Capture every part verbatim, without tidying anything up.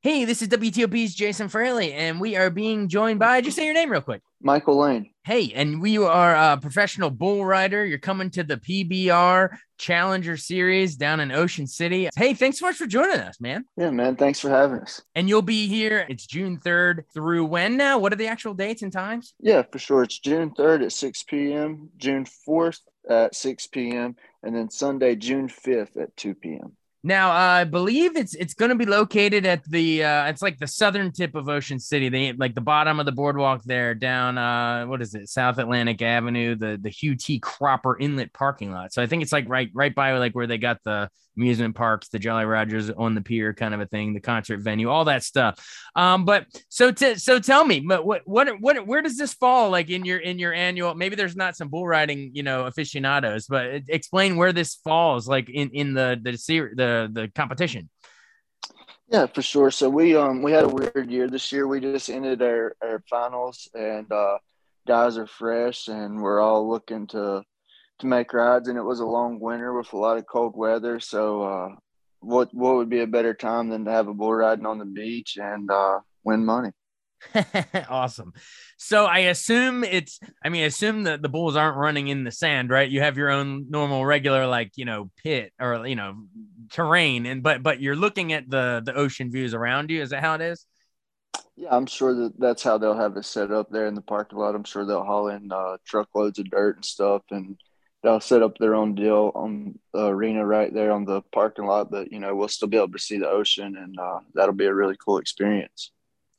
Hey, this is W T O P's Jason Fraley, and we are being joined by, just say your name real quick. Michael Lane. Hey, and we are a professional bull rider. You're coming to the P B R Challenger Series down in Ocean City. Hey, thanks so much for joining us, man. Yeah, man. Thanks for having us. And you'll be here. It's June third through when now? What are the actual dates and times? Yeah, for sure. It's June third at six p.m., June fourth at six p.m., and then Sunday, June fifth at two p.m. Now, uh, I believe it's it's going to be located at the uh, it's like the southern tip of Ocean City. They like the bottom of the boardwalk there, down uh, what is it, South Atlantic Avenue, the the Hugh T. Cropper Inlet parking lot. So I think it's like right right by like where they got the amusement parks, the Jolly Rogers on the pier kind of a thing, the concert venue, all that stuff. Um, but so t- so tell me, but what what what where does this fall like in your in your annual? Maybe there's not some bull riding, you know, aficionados, but explain where this falls like in in the the series the the competition. Yeah, for sure. So we um we had a weird year this year. We just ended our, our finals, and uh, guys are fresh, and we're all looking to to make rides. And it was a long winter with a lot of cold weather. So uh, what what would be a better time than to have a bull riding on the beach and uh, win money? Awesome. So I assume it's, I mean, I assume that the bulls aren't running in the sand, right? You have your own normal, regular, like, you know, pit or, you know, terrain. And, but, but you're looking at the, the ocean views around you. Is that how it is? Yeah, I'm sure that that's how they'll have it set up there in the parking lot. I'm sure they'll haul in uh, truckloads of dirt and stuff, and they'll set up their own deal on the arena right there on the parking lot. But, you know, we'll still be able to see the ocean, and uh, that'll be a really cool experience.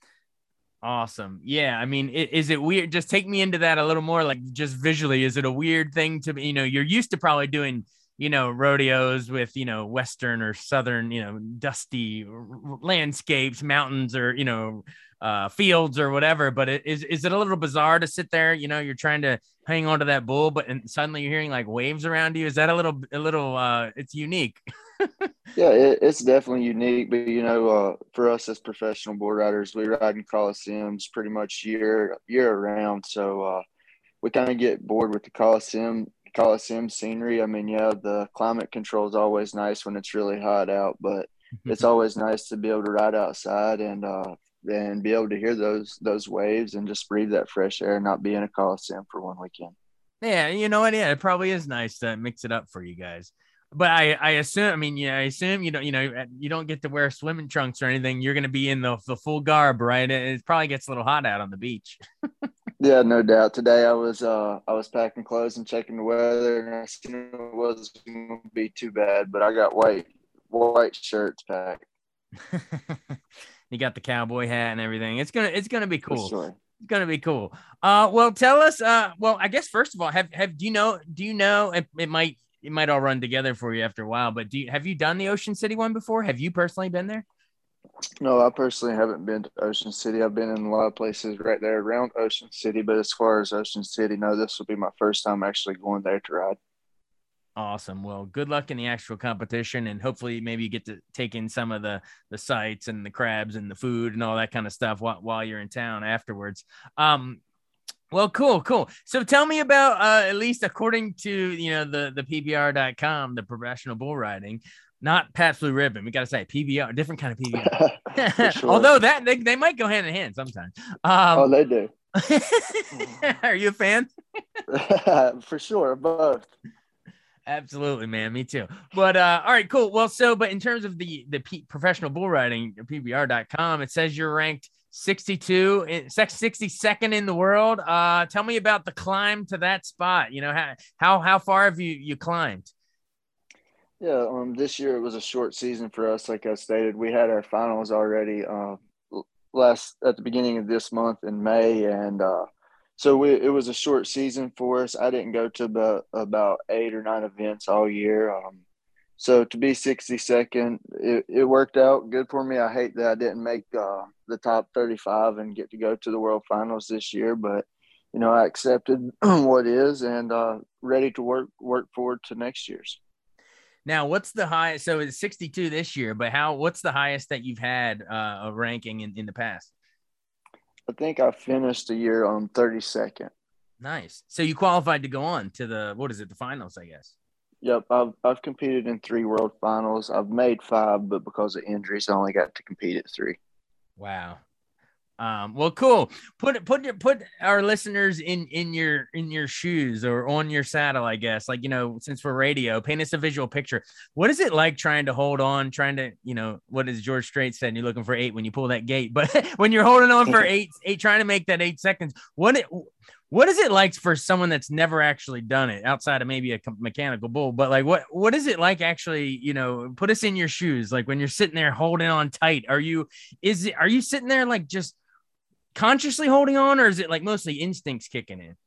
Awesome. Yeah. I mean, it, is it weird? Just take me into that a little more, like just visually. Is it a weird thing to be, you know, you're used to probably doing, you know, rodeos with, you know, Western or Southern, you know, dusty landscapes, mountains, or, you know, uh, fields or whatever. But it, is, is it a little bizarre to sit there? You know, you're trying to hang on to that bull, but and suddenly you're hearing like waves around you. Is that a little, a little, uh, it's unique. Yeah, it, it's definitely unique. But, you know, uh, for us as professional bull riders, we ride in coliseums pretty much year year round. So uh, we kind of get bored with the coliseum coliseum scenery. I mean, yeah, the climate control is always nice when it's really hot out, but it's always nice to be able to ride outside and uh, and be able to hear those those waves and just breathe that fresh air and not be in a coliseum for one weekend. Yeah, you know what? Yeah, it probably is nice to mix it up for you guys. But I, I assume, I mean, yeah, I assume you don't, you know, you don't get to wear swimming trunks or anything. You're going to be in the, the full garb, right? It, it probably gets a little hot out on the beach. Yeah, no doubt. Today I was uh I was packing clothes and checking the weather, and I seen it wasn't going to be too bad, but I got white white shirts packed You got the cowboy hat and everything. It's gonna, it's gonna be for cool. sure. It's gonna be cool. Uh, well, tell us. Uh, well, I guess first of all, have have do you know? Do you know? It, it might it might all run together for you after a while. But do you have you done the Ocean City one before? Have you personally been there? No, I personally haven't been to Ocean City. I've been in a lot of places right there around Ocean City, but as far as Ocean City, no, this will be my first time actually going there to ride. Awesome. Well, good luck in the actual competition, and hopefully, maybe you get to take in some of the the sights and the crabs and the food and all that kind of stuff while while you're in town afterwards. Um, well, cool, cool. So tell me about, uh, at least according to, you know, the, the P B R dot com, the professional bull riding, not Pat's Blue Ribbon. We got to say P B R, different kind of P B For R. sure. Although that they, they might go hand in hand sometimes. Oh, Um, they do. are you a fan? For sure, both. Absolutely, man. Me too. But uh, all right, cool. Well, so but in terms of the the P- professional bull riding, P B R dot com, it says you're ranked sixty-two, in, sixty-second in the world. Uh, tell me about the climb to that spot. You know, how how how far have you you climbed? Yeah, um, this year it was a short season for us. Like I stated, we had our finals already uh, last at the beginning of this month in May, and uh, so we, it was a short season for us. I didn't go to about about eight or nine events all year. Um, so to be sixty-second, it, it worked out good for me. I hate that I didn't make uh, the top thirty-five and get to go to the World Finals this year, but you know I accepted what is and uh, ready to work work forward to next year's. Now, what's the highest? So it's sixty-two this year, but how? What's the highest that you've had uh, a ranking in in the past? I think I finished the year on thirty-second. Nice. So you qualified to go on to the, what is it, the finals, I guess. Yep, I've I've competed in three world finals. I've made five, but because of injuries, I only got to compete at three. Wow. Um, well, cool. Put put put our listeners in in your in your shoes or on your saddle, I guess. Like, you know, since we're radio, paint us a visual picture. What is it like trying to hold on, trying to, you know, what does George Strait said? You're looking for eight when you pull that gate, but when you're holding on for eight, eight, trying to make that eight seconds, what it, what is it like for someone that's never actually done it outside of maybe a mechanical bull? But like, what what is it like actually? You know, put us in your shoes. Like when you're sitting there holding on tight, are you is it are you sitting there like just consciously holding on, or is it like mostly instincts kicking in?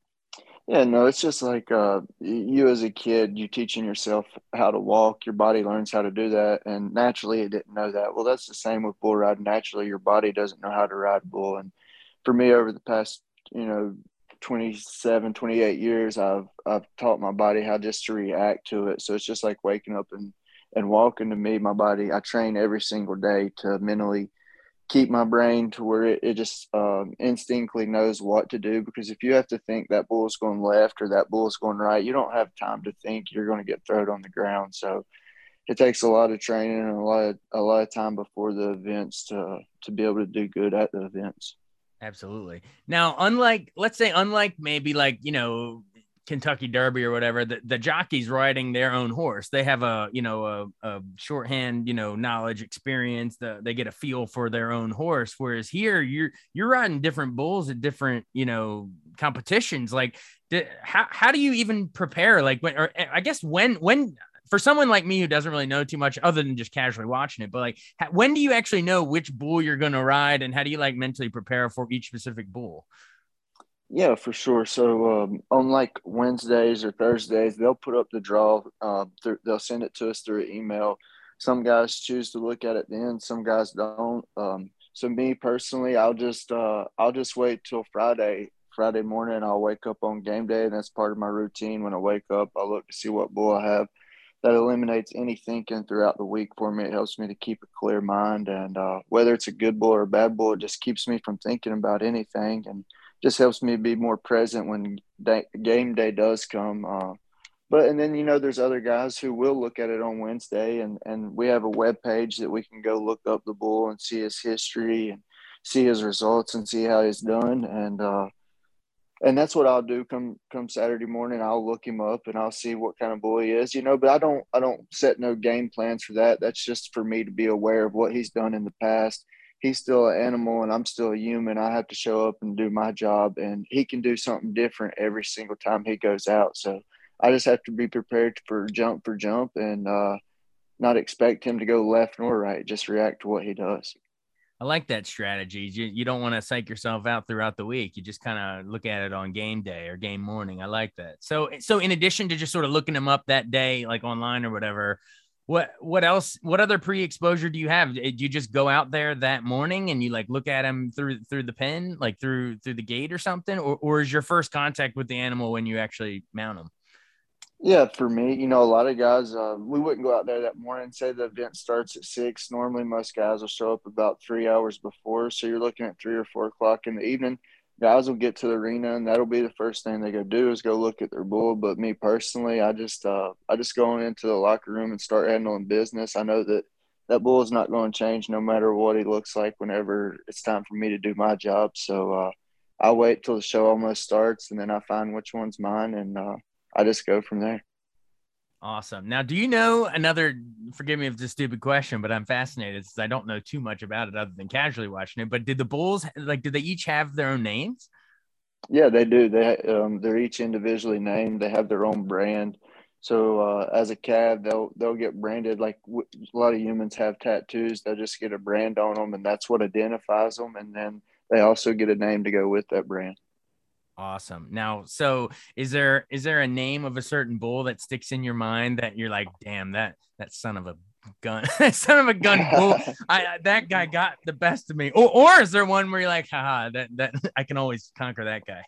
Yeah, no, it's just like uh, you as a kid, you teaching yourself how to walk, your body learns how to do that. And naturally, it didn't know that. Well, that's the same with bull riding. Naturally, your body doesn't know how to ride bull. And for me, over the past, you know, twenty-seven, twenty-eight years, I've, I've taught my body how just to react to it. So it's just like waking up and, and walking to me, my body, I train every single day to mentally keep my brain to where it, it just um, instinctively knows what to do. Because if you have to think that bull's going left or that bull's going right, you don't have time to think. You're going to get thrown on the ground. So it takes a lot of training and a lot of, a lot of time before the events to to be able to do good at the events. Absolutely. Now, unlike, let's say, unlike maybe like, you know, Kentucky Derby or whatever, the, the jockey's riding their own horse. They have a, you know, a, a shorthand, you know, knowledge, experience, the, they get a feel for their own horse. Whereas here you're, you're riding different bulls at different, you know, competitions. Like the, how, how do you even prepare? Like when, or I guess when, when, for someone like me who doesn't really know too much other than just casually watching it, but like, when do you actually know which bull you're going to ride, and how do you like mentally prepare for each specific bull? Yeah, for sure. So, um, on like Wednesdays or Thursdays, they'll put up the draw. Uh, th- they'll send it to us through email. Some guys choose to look at it then, some guys don't. Um, so, me personally, I'll just uh, I'll just wait till Friday. Friday morning, I'll wake up on game day, and that's part of my routine. When I wake up, I look to see what bull I have. That eliminates any thinking throughout the week for me. It helps me to keep a clear mind, and uh, whether it's a good bull or a bad bull, it just keeps me from thinking about anything, and just helps me be more present when day, game day does come. Uh, but and then you know, there's other guys who will look at it on Wednesday, and and we have a web page that we can go look up the bull and see his history and see his results and see how he's done, and uh, and that's what I'll do come come Saturday morning. I'll look him up and I'll see what kind of bull he is, you know. But I don't I don't set no game plans for that. That's just for me to be aware of what he's done in the past. He's still an animal and I'm still a human. I have to show up and do my job, and he can do something different every single time he goes out. So I just have to be prepared for jump for jump and uh, not expect him to go left nor right. Just react to what he does. I like that strategy. You, you don't want to psych yourself out throughout the week. You just kind of look at it on game day or game morning. I like that. So, so in addition to just sort of looking them up that day, like online or whatever, what, what else, what other pre-exposure do you have? Do you just go out there that morning and you like look at them through, through the pen, like through, through the gate or something? Or, or is your first contact with the animal when you actually mount them? Yeah, for me, you know, a lot of guys, uh, we wouldn't go out there that morning. Say the event starts at six. Normally, most guys will show up about three hours before. So you're looking at three or four o'clock in the evening. Guys will get to the arena, and that'll be the first thing they go do is go look at their bull. But me personally, I just, uh, I just go into the locker room and start handling business. I know that that bull is not going to change no matter what he looks like whenever it's time for me to do my job. So uh, I wait till the show almost starts, and then I find which one's mine, and uh, I just go from there. Awesome. Now, do you know another, forgive me if it's a stupid question, but I'm fascinated since I don't know too much about it other than casually watching it, but did the bulls, like, did they each have their own names? Yeah, they do. They um, they're each individually named. They have their own brand. So uh, as a cab, they'll they'll get branded like w- a lot of humans have tattoos. They'll just get a brand on them, and that's what identifies them. And then they also get a name to go with that brand. Awesome. Now, so is there, is there a name of a certain bull that sticks in your mind that you're like, damn, that, that son of a gun, son of a gun bull, I, that guy got the best of me. Or, or is there one where you're like, haha, that, that I can always conquer that guy?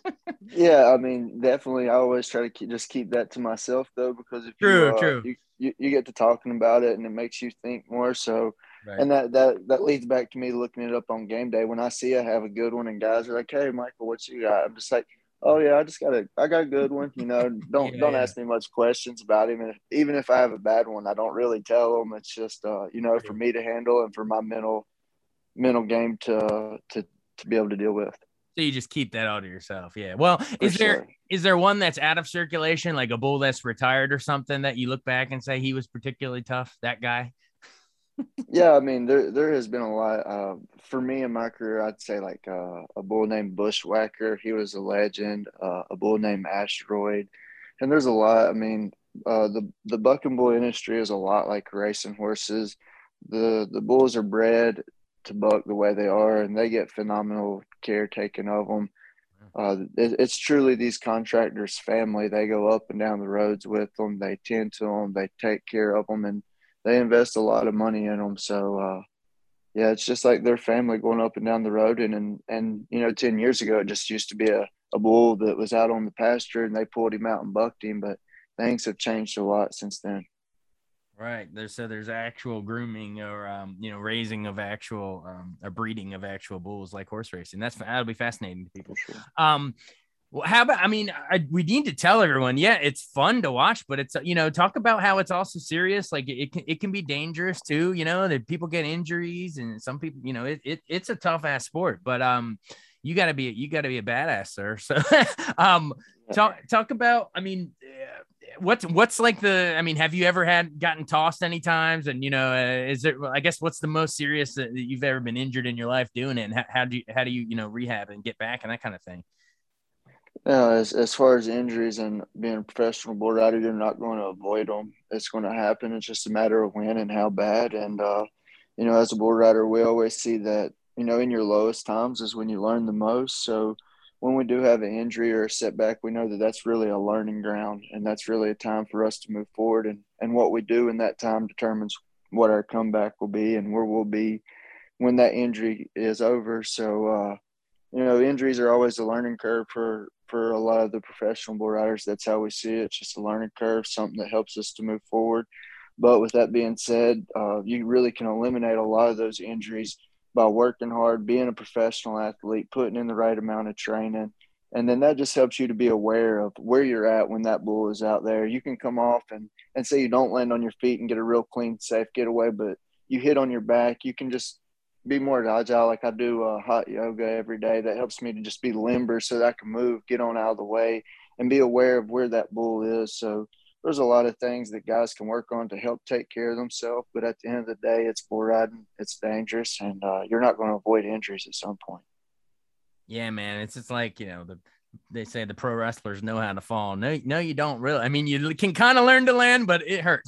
Yeah, I mean, definitely. I always try to keep, just keep that to myself though, because if you True, uh true. you, you you get to talking about it and it makes you think more. So, Right. and that that that leads back to me looking it up on game day. When I see I have a good one and guys are like, "Hey, Michael, what you got?" I'm just like, "Oh yeah, I just got a I got a good one." You know, don't Yeah, don't yeah. ask me much questions about him. And even if I have a bad one, I don't really tell them. It's just uh you know for True. me to handle and for my mental mental game to to to be able to deal with. So you just keep that all to yourself. Yeah. Well, For is there sure. is there one that's out of circulation, like a bull that's retired or something, that you look back and say he was particularly tough, that guy? Yeah, I mean, there there has been a lot. Uh, for me in my career, I'd say like uh, a bull named Bushwhacker. He was a legend. Uh, a bull named Asteroid, and there's a lot. I mean, uh, the the buck and bull industry is a lot like racing horses. The the bulls are bred to buck the way they are, and they get phenomenal care taken of them. Uh, it, it's truly these contractors' family. They go up and down the roads with them. They tend to them. They take care of them, and they invest a lot of money in them. So, uh, yeah, it's just like their family going up and down the road. And and, and you know, ten years ago, it just used to be a, a bull that was out on the pasture, and they pulled him out and bucked him. But things have changed a lot since then. Right. There's so there's actual grooming or um, you know, raising of actual um a breeding of actual bulls like horse racing. That's that'll be fascinating to people. For sure. Um well, how about, I mean, I, we need to tell everyone, yeah, it's fun to watch, but it's, you know, talk about how it's also serious. Like it, it can, it can be dangerous too, you know, that people get injuries and some people, you know, it, it it's a tough ass sport, but um, you gotta be, you gotta be a badass, sir. So um, talk, talk about, I mean, what's, what's like the, I mean, have you ever had gotten tossed any times? And, you know, uh, is there, I guess, what's the most serious that you've ever been injured in your life doing it? And how, how do you, how do you, you know, rehab and get back and that kind of thing? Yeah, as as far as injuries and being a professional bull rider, you're not going to avoid them. It's going to happen. It's just a matter of when and how bad. And uh, you know, as a bull rider, we always see that, you know, in your lowest times is when you learn the most. So when we do have an injury or a setback, we know that that's really a learning ground, and that's really a time for us to move forward. And and what we do in that time determines what our comeback will be and where we'll be when that injury is over. So. Uh, you know, injuries are always a learning curve for for a lot of the professional bull riders. That's how we see it. It's just a learning curve, something that helps us to move forward. But with that being said, uh, you really can eliminate a lot of those injuries by working hard, being a professional athlete, putting in the right amount of training. And then that just helps you to be aware of where you're at when that bull is out there. You can come off and, and say you don't land on your feet and get a real clean, safe getaway, but you hit on your back. You can just be more agile. Like I do uh, hot yoga every day. That helps me to just be limber so that I can move, get on out of the way, and be aware of where that bull is. So there's a lot of things that guys can work on to help take care of themselves. But at the end of the day, it's bull riding. It's dangerous, and uh, you're not going to avoid injuries at some point. Yeah, man. It's just like, you know, the they say the pro wrestlers know how to fall. No, no, you don't really. I mean, you can kind of learn to land, but it hurts.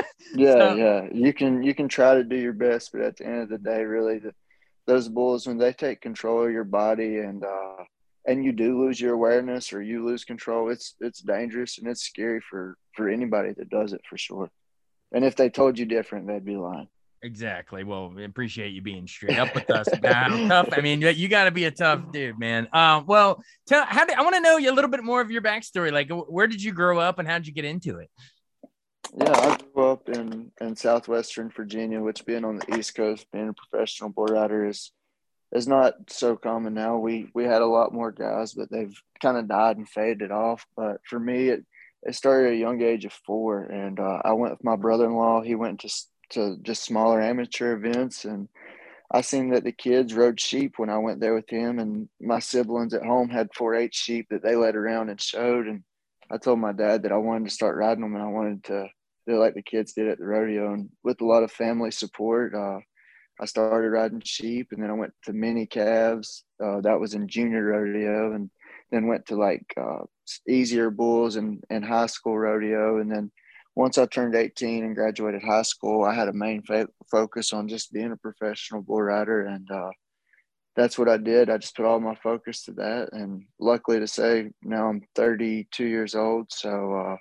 Yeah, So, yeah. You can you can try to do your best, but at the end of the day, really, the, those bulls when they take control of your body and uh, and you do lose your awareness or you lose control, it's it's dangerous and it's scary for for anybody that does it for sure. And if they told you different, they'd be lying. exactly. Well, we appreciate you being straight up with us about how tough. I mean, you got to be a tough dude, man. Um, well, tell how did, I want to know a little bit more of your backstory. Like, where did you grow up and how did you get into it? Yeah, I grew up in in southwestern Virginia, which being on the East Coast, being a professional bull rider is is not so common now. We we had a lot more guys, but they've kind of died and faded off. But for me, it it started at a young age of four, and uh, I went with my brother-in-law. He went to to just smaller amateur events, and I seen that the kids rode sheep when I went there with him, and my siblings at home had four H sheep that they led around and showed. And I told my dad that I wanted to start riding them, and I wanted to do like the kids did at the rodeo. And with a lot of family support, uh, I started riding sheep, and then I went to mini calves. Uh, that was in junior rodeo, and then went to like uh, easier bulls and, and high school rodeo. And then once I turned eighteen and graduated high school, I had a main fa- focus on just being a professional bull rider. And uh, that's what I did. I just put all my focus to that. And luckily to say, now I'm thirty-two years old. So, uh,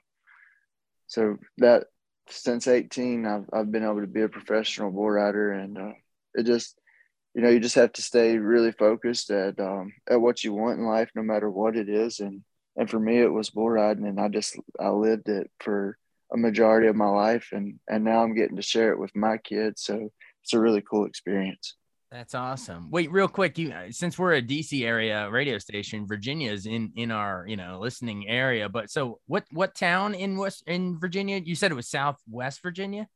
so that since eighteen, I've, I've been able to be a professional bull rider. And uh, it just, you know, you just have to stay really focused at, um, at what you want in life, no matter what it is. And, and for me, it was bull riding, and I just, I lived it for a majority of my life. And, and now I'm getting to share it with my kids. So it's a really cool experience. That's awesome. Wait, real quick, you since we're a D C area radio station, Virginia is in in our, you know, listening area. But so what what town in West in Virginia? You said it was Southwest Virginia?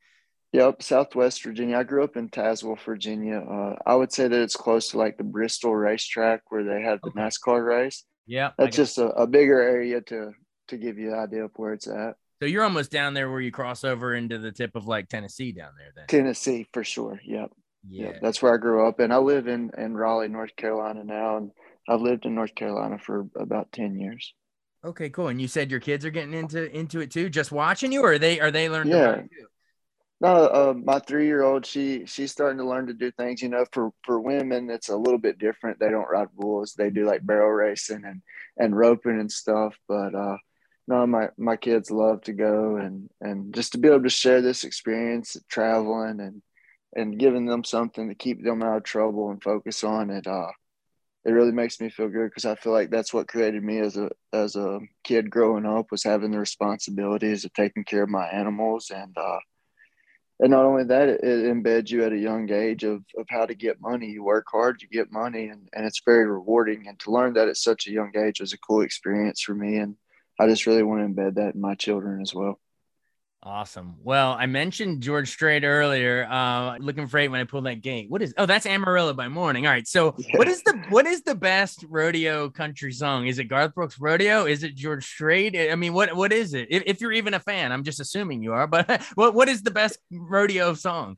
Yep, Southwest Virginia. I grew up in Tazewell, Virginia. Uh, I would say that it's close to like the Bristol racetrack where they have the Okay. NASCAR race. Yeah, I That's got. just a, a bigger area to to give you an idea of where it's at. So you're almost down there where you cross over into the tip of like Tennessee down there then. Tennessee for sure. Yep. Yep. Yeah. That's where I grew up. And I live in, in Raleigh, North Carolina now. And I've lived in North Carolina for about ten years. Okay, cool. And you said your kids are getting into into it too, just watching you, or are they are they learning to ride Yeah. too? No, uh, my three year old, she she's starting to learn to do things. You know, for for women, it's a little bit different. They don't ride bulls. They do like barrel racing and and roping and stuff. But uh, no, my my kids love to go and and just to be able to share this experience, traveling and and giving them something to keep them out of trouble and focus on it. Uh, it really makes me feel good because I feel like that's what created me as a as a kid growing up was having the responsibilities of taking care of my animals and. Uh, and not only that, it, it embeds you at a young age of, of how to get money. You work hard, you get money, and, and it's very rewarding. And to learn that at such a young age was a cool experience for me. And I just really want to embed that in my children as well. Awesome. Well, I mentioned George Strait earlier. Uh, looking for eight when I pulled that gate. What is? Oh, that's Amarillo by Morning. All right. So, what Yeah. is the what is the best rodeo country song? Is it Garth Brooks Rodeo? Is it George Strait? I mean, what what is it? If, if you're even a fan, I'm just assuming you are. But what what is the best rodeo song?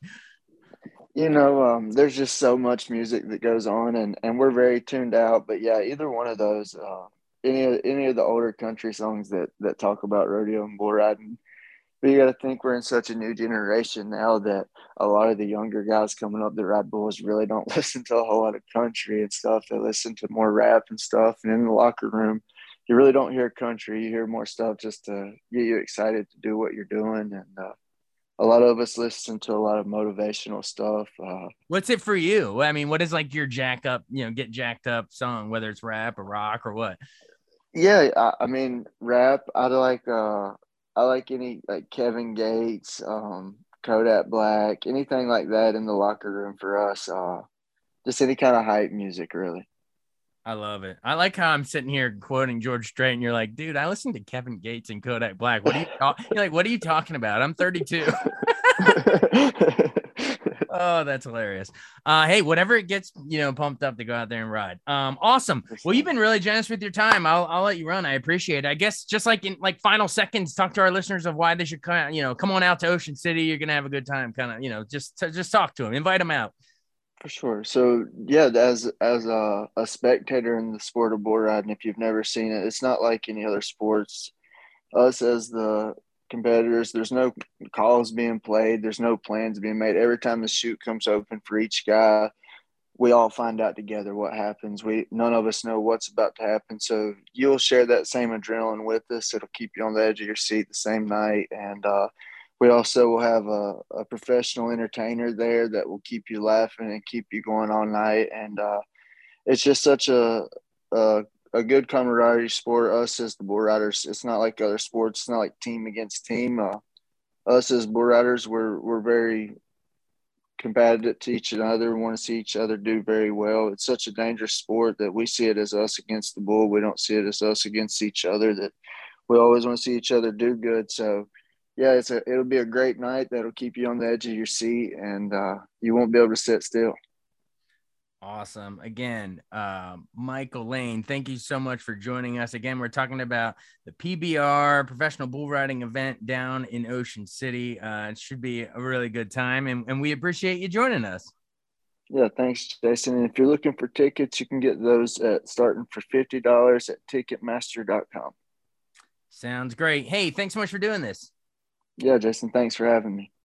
You know, um, there's just so much music that goes on, and, and we're very tuned out. But yeah, either one of those, uh, any of any of the older country songs that that talk about rodeo and bull riding. But you got to think we're in such a new generation now that a lot of the younger guys coming up that ride bulls really don't listen to a whole lot of country and stuff. They listen to more rap and stuff. And in the locker room, you really don't hear country. You hear more stuff just to get you excited to do what you're doing. And uh, a lot of us listen to a lot of motivational stuff. Uh, What's it for you? I mean, what is like your jack up, you know, get jacked up song, whether it's rap or rock or what? yeah, I, I mean, rap. I like uh, I like any like Kevin Gates, um, Kodak Black, anything like that in the locker room for us. Uh, just any kind of hype music, really. I love it. I like how I'm sitting here quoting George Strait, and you're like, dude, I listened to Kevin Gates and Kodak Black. What are you talking? You're like, what are you talking about? I'm thirty-two. Oh, that's hilarious. Uh, hey, whatever it gets, you know, pumped up to go out there and ride. Um, awesome. For Well, you've sure. been really generous with your time. I'll, I'll let you run. I appreciate it. I guess just like in like final seconds, talk to our listeners of why they should kind of, you know, come on out to Ocean City. You're gonna have a good time. Kind of, you know, just just talk to them, invite them out. For sure. So yeah, as as a, a spectator in the sport of bull riding, if you've never seen it, it's not like any other sports. Us as the competitors, there's no calls being played, there's no plans being made. Every time the chute comes open for each guy, we all find out together what happens. We none of us know what's about to happen. So you'll share that same adrenaline with us. It'll keep you on the edge of your seat the same night. And uh, we also will have a, a professional entertainer there that will keep you laughing and keep you going all night. And uh, it's just such a, a a good camaraderie sport. Us as the bull riders, it's not like other sports. It's not like team against team. Uh, us as bull riders, we're we're very competitive to each other, want to see each other do very well. It's such a dangerous sport that we see it as us against the bull. We don't see it as us against each other. That we always want to see each other do good. So, yeah, it's a it'll be a great night that'll keep you on the edge of your seat, and uh, you won't be able to sit still. Awesome. Again, um, Michael Lane, thank you so much for joining us. Again, we're talking about the P B R professional bull riding event down in Ocean City. Uh, it should be a really good time, and, and we appreciate you joining us. Yeah, thanks, Jason. And if you're looking for tickets, you can get those at starting for fifty dollars at ticketmaster dot com. Sounds great. Hey, thanks so much for doing this. Yeah, Jason, thanks for having me.